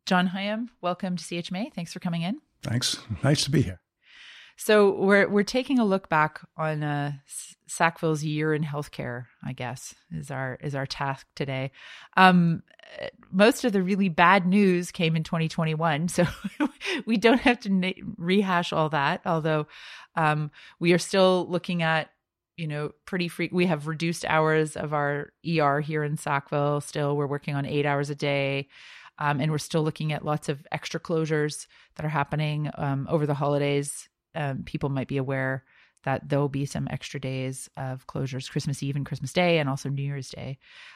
John Hyam, welcome to CHMA. Thanks for coming in. Thanks. Nice to be here. So we're taking a look back on Sackville's year in healthcare, I guess, is our task today. Most of the really bad news came in 2021, so we don't have to rehash all that, although we are still looking at, we have reduced hours of our ER here in Sackville. Still, we're working on 8 hours a day. And we're still looking at lots of extra closures that are happening over the holidays. People might be aware that there'll be some extra days of closures, Christmas Eve and Christmas Day, and also New Year's Day.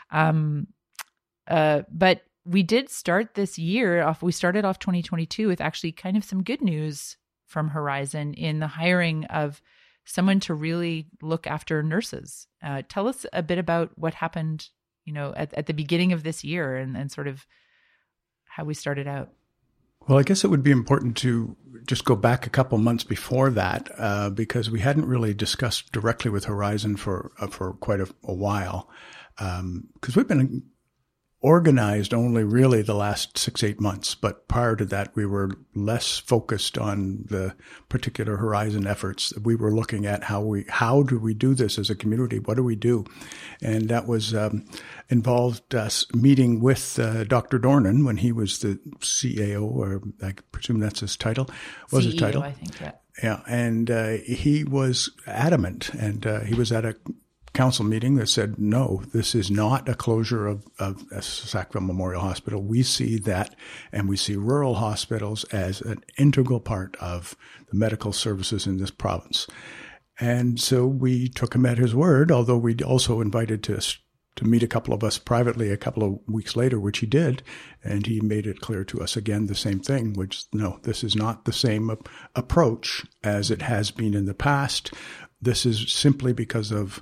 But we did start this year off. We started off 2022 with actually kind of some good news from Horizon in the hiring of someone to really look after nurses. Tell us a bit about what happened, at the beginning of this year and sort of how we started out. Well, I guess it would be important to just go back a couple months before that, because we hadn't really discussed directly with Horizon for quite a while, because we've been organized only really the last 6-8 months. But prior to that, we were less focused on the particular Horizon efforts. We were looking at how do we do this as a community? What do we do? And that was involved us meeting with Dr. Dornan when he was the CAO, or I presume that's his title. Was CEO, his title? I think, yeah. Yeah, and he was adamant, and he was at a council meeting that said, no, this is not a closure of Sackville Memorial Hospital. We see that, and we see rural hospitals as an integral part of the medical services in this province. And so we took him at his word, although we also invited to meet a couple of us privately a couple of weeks later, which he did. And he made it clear to us again, the same thing, which, no, this is not the same approach as it has been in the past. This is simply because of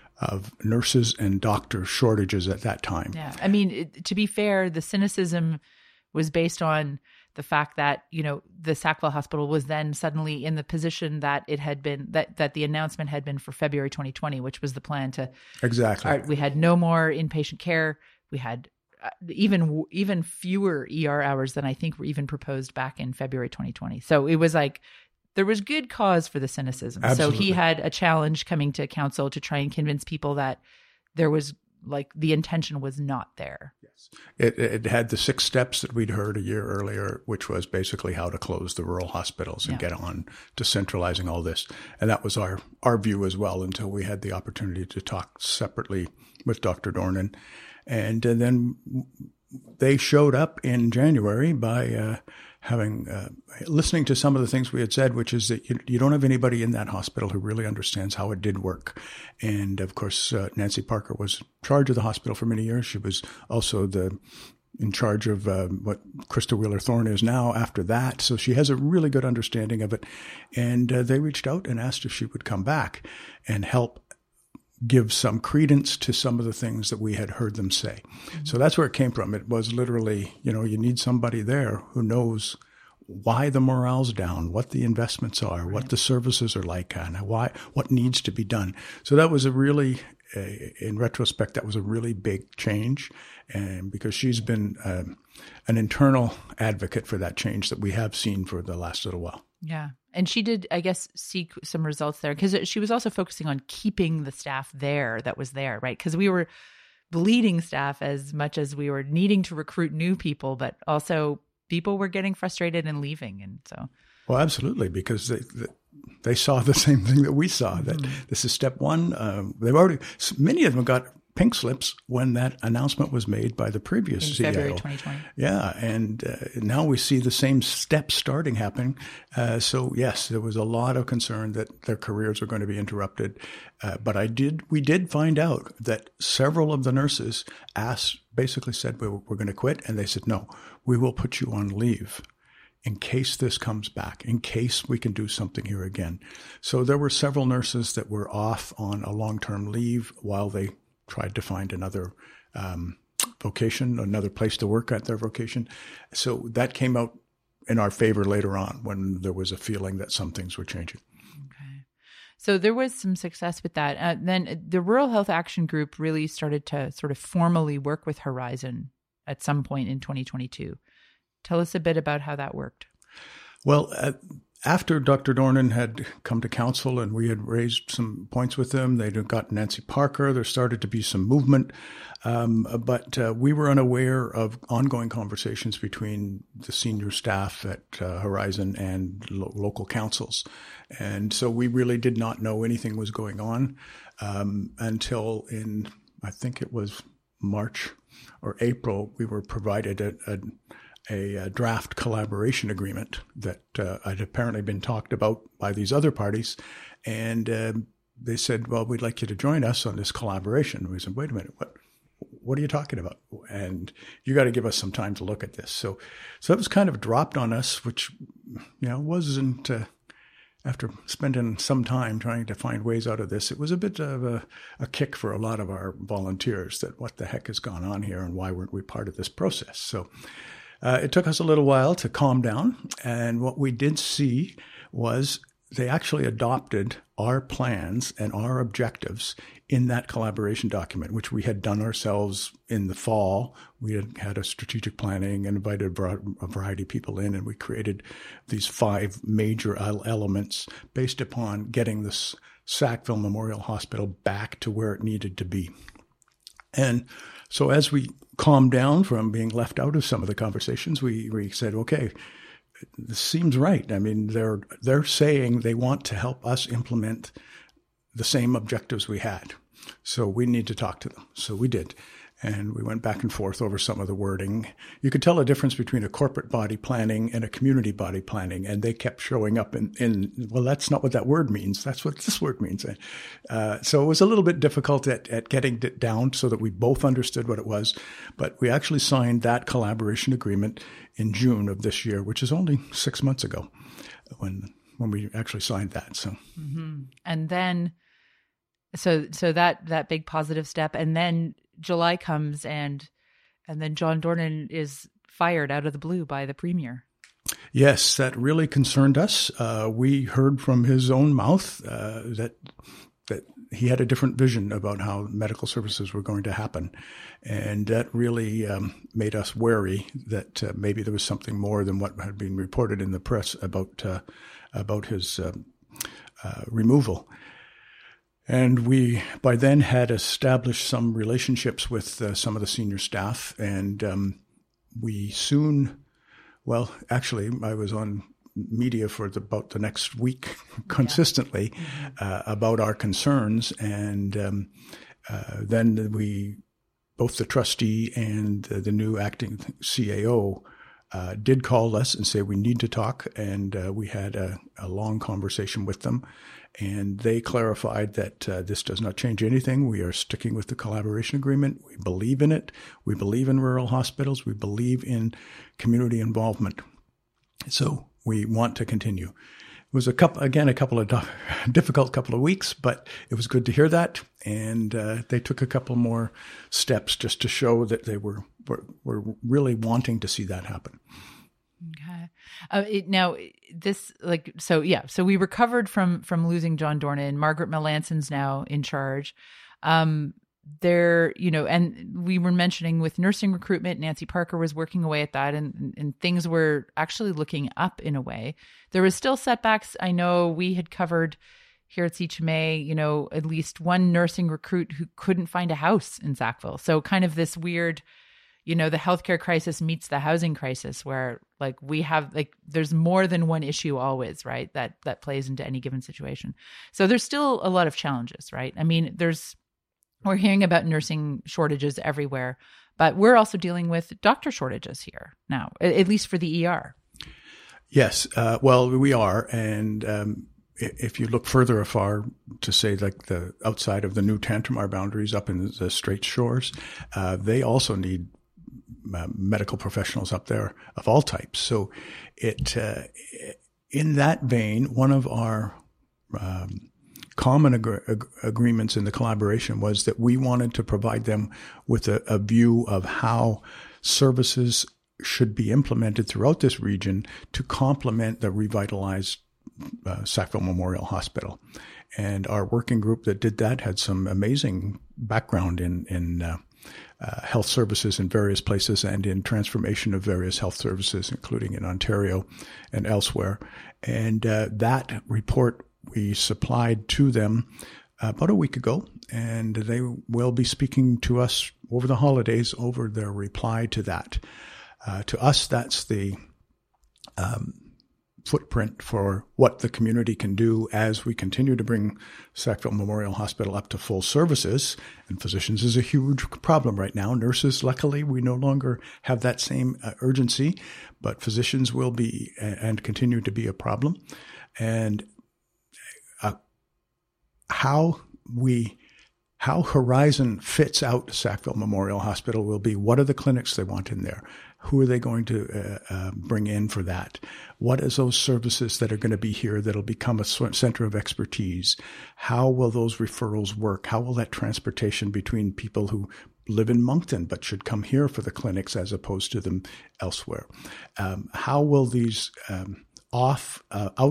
nurses and doctor shortages at that time. Yeah. I mean, to be fair, the cynicism was based on the fact that, the Sackville Hospital was then suddenly in the position that it had been, that the announcement had been for February 2020, which was the plan to... Exactly. We had no more inpatient care. We had even fewer ER hours than I think were even proposed back in February 2020. So it was like, there was good cause for the cynicism. Absolutely. So he had a challenge coming to council to try and convince people that there was the intention was not there. Yes. It had the 6 steps that we'd heard a year earlier, which was basically how to close the rural hospitals and get on to centralizing all this. And that was our view as well, until we had the opportunity to talk separately with Dr. Dornan. And then they showed up in January by listening to some of the things we had said, which is that you don't have anybody in that hospital who really understands how it did work. And of course, Nancy Parker was in charge of the hospital for many years. She was also in charge of what Krista Wheeler-Thorne is now after that. So she has a really good understanding of it. And they reached out and asked if she would come back and help give some credence to some of the things that we had heard them say. Mm-hmm. So that's where it came from. It was literally, you need somebody there who knows why the morale's down, what the investments are, right, what the services are like, and what needs to be done. So that was in retrospect, that was a really big change. And because she's been an internal advocate for that change that we have seen for the last little while. Yeah. And she did, I guess, seek some results there, because she was also focusing on keeping the staff that was there, right? Because we were bleeding staff as much as we were needing to recruit new people, but also people were getting frustrated and leaving. And so. Well, absolutely, because they saw the same thing that we saw, that this is step one. Many of them got pink slips when that announcement was made by the previous CAO. February 2020. Yeah, and now we see the same steps starting happening. So yes, there was a lot of concern that their careers were going to be interrupted. But we did find out that several of the nurses basically said, we're going to quit. And they said, no, we will put you on leave in case this comes back, in case we can do something here again. So there were several nurses that were off on a long-term leave while they tried to find another vocation, another place to work at their vocation. So that came out in our favor later on when there was a feeling that some things were changing. Okay. So there was some success with that. Then the Rural Health Action Group really started to sort of formally work with Horizon at some point in 2022 Tell us a bit about how that worked. Well, after Dr. Dornan had come to council and we had raised some points with them, they'd got Nancy Parker, there started to be some movement. But we were unaware of ongoing conversations between the senior staff at Horizon and local councils. And so we really did not know anything was going on until in, I think it was March or April, we were provided a draft collaboration agreement that had apparently been talked about by these other parties. And they said, well, we'd like you to join us on this collaboration. We said, wait a minute, what are you talking about? And you got to give us some time to look at this. So that was kind of dropped on us, which, wasn't, after spending some time trying to find ways out of this, it was a bit of a kick for a lot of our volunteers that what the heck has gone on here and why weren't we part of this process? So it took us a little while to calm down. And what we did see was they actually adopted our plans and our objectives in that collaboration document, which we had done ourselves in the fall. We had a strategic planning and invited a variety of people in, and we created these 5 major elements based upon getting this Sackville Memorial Hospital back to where it needed to be. And so as we calmed down from being left out of some of the conversations, we said, okay, this seems right. I mean, they're saying they want to help us implement the same objectives we had. So we need to talk to them. So we did. And we went back and forth over some of the wording. You could tell a difference between a corporate body planning and a community body planning. And they kept showing up well, that's not what that word means. That's what this word means. So it was a little bit difficult at getting it down so that we both understood what it was. But we actually signed that collaboration agreement in June of this year, which is only 6 months ago when we actually signed that. So, And then, so that big positive step, and then July comes and then John Dornan is fired out of the blue by the premier. Yes, that really concerned us. We heard from his own mouth that he had a different vision about how medical services were going to happen. And that really made us wary that maybe there was something more than what had been reported in the press about his removal. And we, by then, had established some relationships with some of the senior staff. And we soon, well, actually, I was on media for about the next week consistently about our concerns. And then both the trustee and the new acting CAO did call us and say we need to talk. And we had a long conversation with them. And they clarified that this does not change anything. We are sticking with the collaboration agreement. We believe in it. We believe in rural hospitals. We believe in community involvement. So we want to continue. It was a couple of difficult couple of weeks, but it was good to hear that. And they took a couple more steps just to show that they were really wanting to see that happen. Okay. So we recovered from losing John Dornan. Margaret Melanson's now in charge. And we were mentioning with nursing recruitment, Nancy Parker was working away at that, and things were actually looking up in a way. There was still setbacks. I know we had covered here at CHMA, at least one nursing recruit who couldn't find a house in Sackville. So kind of this weird, the healthcare crisis meets the housing crisis where there's more than one issue always, right? That plays into any given situation. So there's still a lot of challenges, right? I mean, we're hearing about nursing shortages everywhere, but we're also dealing with doctor shortages here now, at least for the ER. Yes. Well, we are. And if you look further afar to say like the outside of the new Tantramar boundaries up in the Straits Shores, they also need medical professionals up there of all types. So in that vein, one of our common agreements in the collaboration was that we wanted to provide them with a view of how services should be implemented throughout this region to complement the revitalized Sackville Memorial Hospital. And our working group that did that had some amazing background in health services in various places and in transformation of various health services, including in Ontario and elsewhere. And that report we supplied to them about a week ago, and they will be speaking to us over the holidays over their reply to that. To us, that's the footprint for what the community can do as we continue to bring Sackville Memorial Hospital up to full services. And physicians is a huge problem right now. Nurses, luckily, we no longer have that same urgency, but physicians will be and continue to be a problem. And how Horizon fits out Sackville Memorial Hospital will be, what are the clinics they want in there? Who are they going to bring in for that? What is those services that are going to be here that'll become a center of expertise? How will those referrals work? How will that transportation between people who live in Moncton but should come here for the clinics as opposed to them elsewhere? How will these out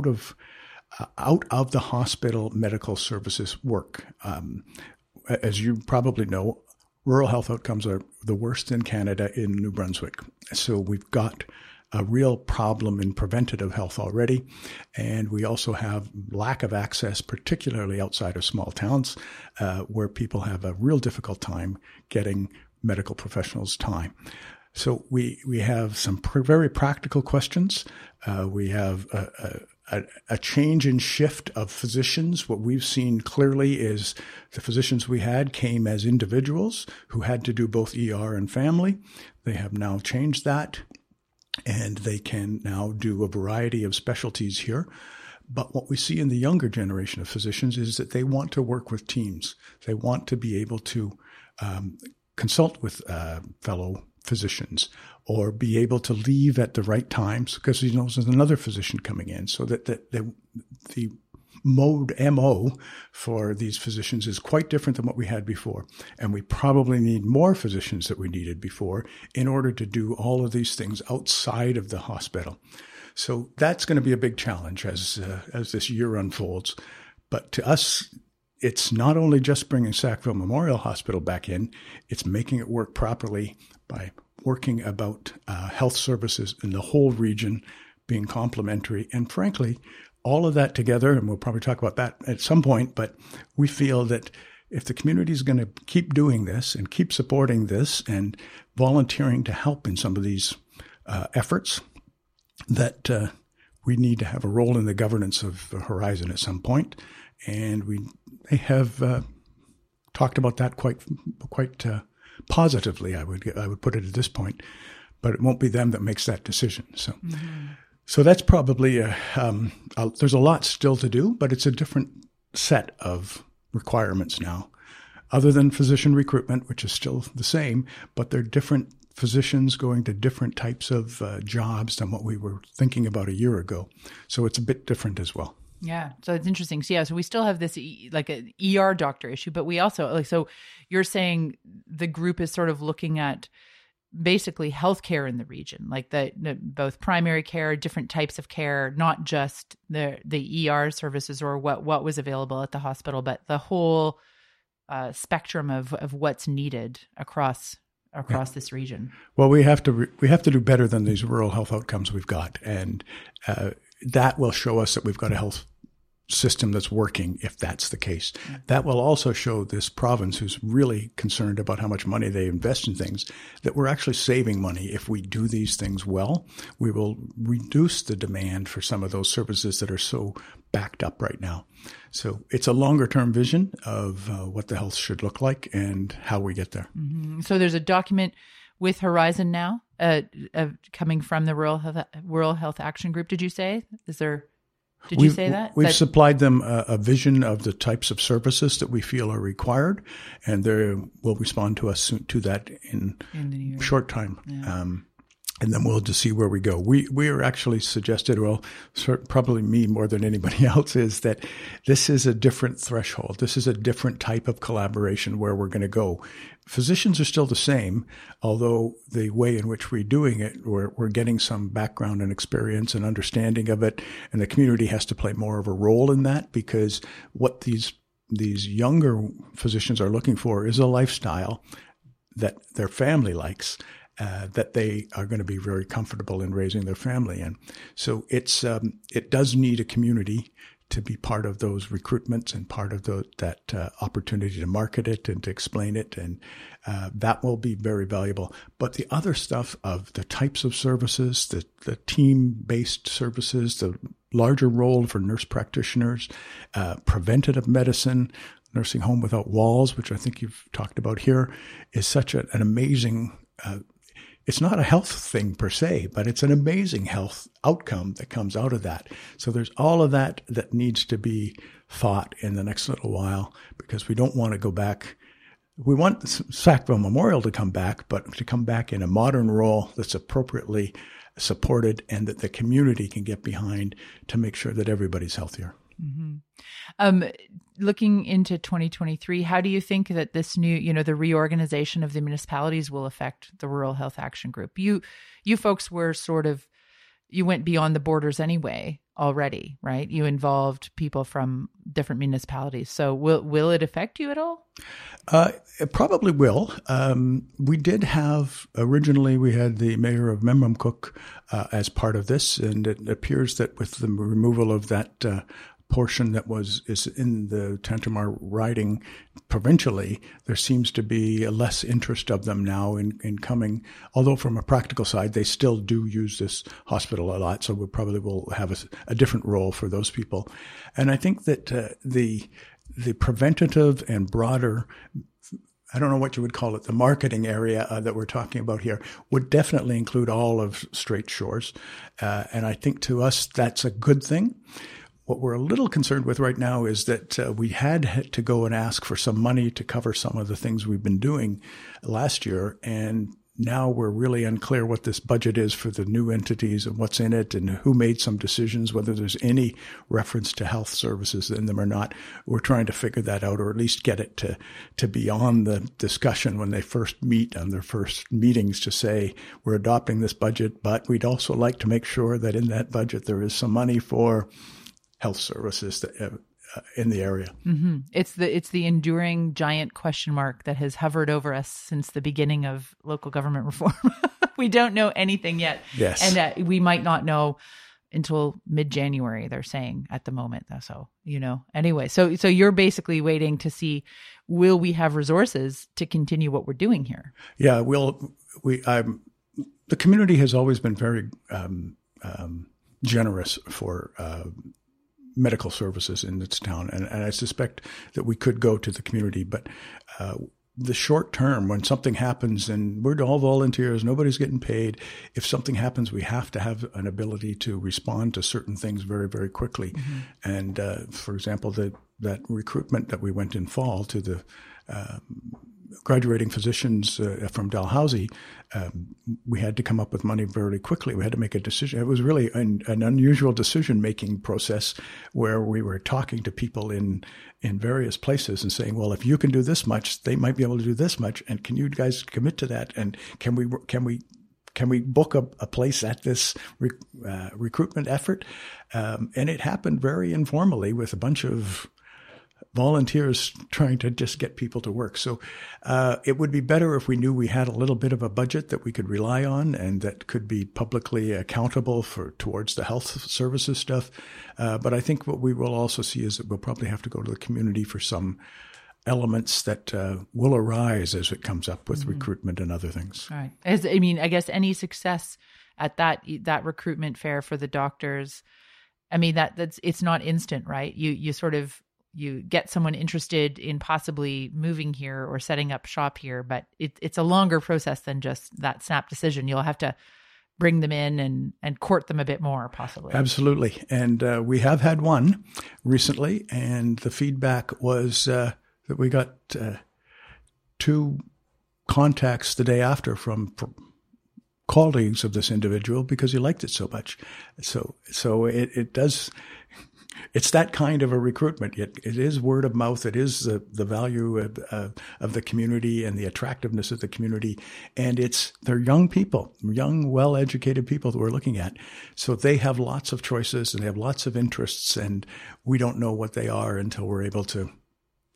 of the hospital medical services work? As you probably know, rural health outcomes are the worst in Canada in New Brunswick. So we've got a real problem in preventative health already. And we also have lack of access, particularly outside of small towns, where people have a real difficult time getting medical professionals time. So we have some very practical questions. We have a change in shift of physicians. What we've seen clearly is the physicians we had came as individuals who had to do both ER and family. They have now changed that, and they can now do a variety of specialties here. But what we see in the younger generation of physicians is that they want to work with teams. They want to be able to consult with fellow physicians or be able to leave at the right times because he knows there's another physician coming in, so that the MO for these physicians is quite different than what we had before. And we probably need more physicians than we needed before in order to do all of these things outside of the hospital. So that's going to be a big challenge as this year unfolds. But to us, it's not only just bringing Sackville Memorial Hospital back in, it's making it work properly by working about health services in the whole region being complementary. And frankly, all of that together, and we'll probably talk about that at some point, but we feel that if the community is going to keep doing this and keep supporting this and volunteering to help in some of these efforts, that we need to have a role in the governance of Horizon at some point. And they have talked about that quite positively, I would put it at this point, but it won't be them that makes that decision. So, So that's probably there's a lot still to do, but it's a different set of requirements now, other than physician recruitment, which is still the same, but they're different physicians going to different types of jobs than what we were thinking about a year ago. So it's a bit different as well. Yeah. So it's interesting. So so we still have this like an ER doctor issue, but we also so you're saying the group is sort of looking at basically healthcare in the region, like the both primary care, different types of care, not just the ER services or what was available at the hospital, but the whole spectrum of what's needed across this region. Well, we have to do better than these rural health outcomes we've got, and that will show us that we've got a health system that's working, if that's the case. Yeah. That will also show this province, who's really concerned about how much money they invest in things, that we're actually saving money. If we do these things well, we will reduce the demand for some of those services that are so backed up right now. So it's a longer term vision of what the health should look like and how we get there. Mm-hmm. So there's a document with Horizon now coming from the Rural Health Action Group. Did you say? Did you say that? We've supplied them a vision of the types of services that we feel are required, and they will respond to us to that in the short time. Yeah. And then we'll just see where we go. We are actually suggested, well, probably me more than anybody else, is that this is a different threshold. This is a different type of collaboration where we're going to go. Physicians are still the same, although the way in which we're doing it, we're getting some background and experience and understanding of it, and the community has to play more of a role in that, because what these younger physicians are looking for is a lifestyle that their family likes, that they are going to be very comfortable in raising their family in. So it does need a community to be part of those recruitments and part of that opportunity to market it and to explain it. And that will be very valuable. But the other stuff of the types of services, the team-based services, the larger role for nurse practitioners, preventative medicine, nursing home without walls, which I think you've talked about here, is such an amazing it's not a health thing per se, but it's an amazing health outcome that comes out of that. So there's all of that needs to be thought in the next little while, because we don't want to go back. We want Sackville Memorial to come back, but to come back in a modern role that's appropriately supported and that the community can get behind to make sure that everybody's healthier. Mm-hmm. Looking into 2023, how do you think that this new, the reorganization of the municipalities will affect the Rural Health Action Group? You folks were you went beyond the borders anyway already, right? You involved people from different municipalities. So will it affect you at all? It probably will. We did have, originally we had the mayor of Memramcook as part of this, and it appears that with the removal of that portion that is in the Tantramar riding provincially, there seems to be a less interest of them now in coming. Although from a practical side, they still do use this hospital a lot, so we probably will have a different role for those people. And I think that the preventative and broader, I don't know what you would call it, the marketing area that we're talking about here would definitely include all of Strait Shores. And I think to us, that's a good thing. What we're a little concerned with right now is that we had to go and ask for some money to cover some of the things we've been doing last year. And now we're really unclear what this budget is for the new entities and what's in it and who made some decisions, whether there's any reference to health services in them or not. We're trying to figure that out, or at least get it to be on the discussion when they first meet on their first meetings, to say, we're adopting this budget, but we'd also like to make sure that in that budget there is some money for health services in the area. Mm-hmm. It's the enduring giant question mark that has hovered over us since the beginning of local government reform. We don't know anything yet. Yes. And we might not know until mid-January, they're saying at the moment. So, anyway, so you're basically waiting to see, will we have resources to continue what we're doing here? Yeah, the community has always been very generous for medical services in its town. And I suspect that we could go to the community, but the short term, when something happens and we're all volunteers, nobody's getting paid. If something happens, we have to have an ability to respond to certain things very, very quickly. Mm-hmm. And for example, that recruitment that we went in fall to the graduating physicians from Dalhousie, we had to come up with money very quickly. We had to make a decision. It was really an unusual decision-making process where we were talking to people in various places and saying, well, if you can do this much, they might be able to do this much. And can you guys commit to that? And can we book a place at this recruitment effort? And it happened very informally with a bunch of volunteers trying to just get people to work. So it would be better if we knew we had a little bit of a budget that we could rely on and that could be publicly accountable towards the health services stuff. But I think what we will also see is that we'll probably have to go to the community for some elements that will arise as it comes up with recruitment and other things. All right. I guess any success at that recruitment fair for the doctors, it's not instant, right? You get someone interested in possibly moving here or setting up shop here, but it's a longer process than just that snap decision. You'll have to bring them in and court them a bit more, possibly. Absolutely. And we have had one recently, and the feedback was that we got 2 contacts the day after from colleagues of this individual because he liked it so much. So it does... It's that kind of a recruitment. It is word of mouth. It is the value of the community and the attractiveness of the community. And they're young people, young, well-educated people that we're looking at. So they have lots of choices and they have lots of interests, and we don't know what they are until we're able to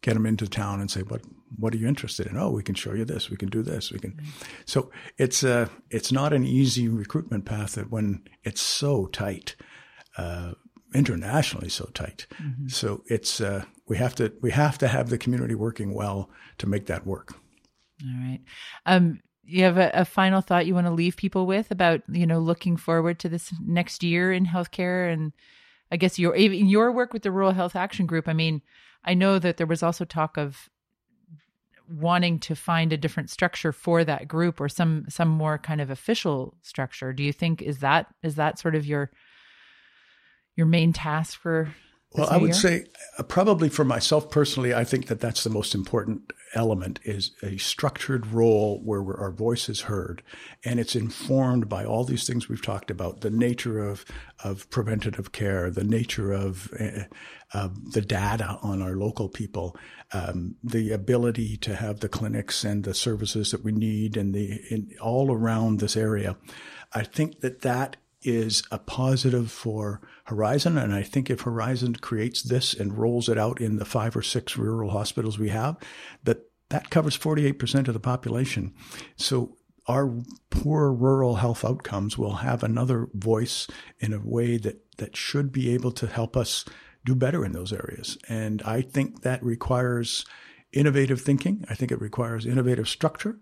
get them into town and say, what are you interested in? Oh, we can show you this. We can do this. We can. So it's not an easy recruitment path when it's so tight, internationally so tight. Mm-hmm. So it's, we have to have the community working well to make that work. All right. You have a final thought you want to leave people with about, looking forward to this next year in healthcare, and I guess your work with the Rural Health Action Group. I mean, I know that there was also talk of wanting to find a different structure for that group, or some more kind of official structure. Do you think is that sort of your main task for? Well, I would say probably for myself personally, I think that that's the most important element, is a structured role where our voice is heard, and it's informed by all these things we've talked about: the nature of preventative care, the nature of the data on our local people, the ability to have the clinics and the services that we need, and all around this area. I think that is a positive for Horizon. And I think if Horizon creates this and rolls it out in the 5 or 6 rural hospitals we have, that covers 48% of the population. So our poor rural health outcomes will have another voice in a way that should be able to help us do better in those areas. And I think that requires innovative thinking. I think it requires innovative structure.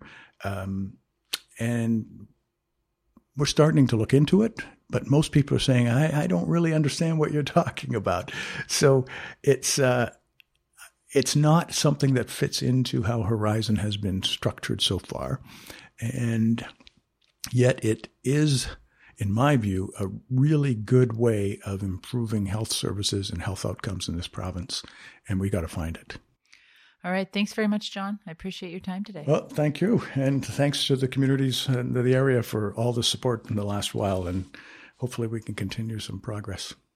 And we're starting to look into it, but most people are saying, I don't really understand what you're talking about. So it's not something that fits into how Horizon has been structured so far. And yet it is, in my view, a really good way of improving health services and health outcomes in this province. And we got to find it. All right. Thanks very much, John. I appreciate your time today. Well, thank you. And thanks to the communities and the area for all the support in the last while. And hopefully we can continue some progress.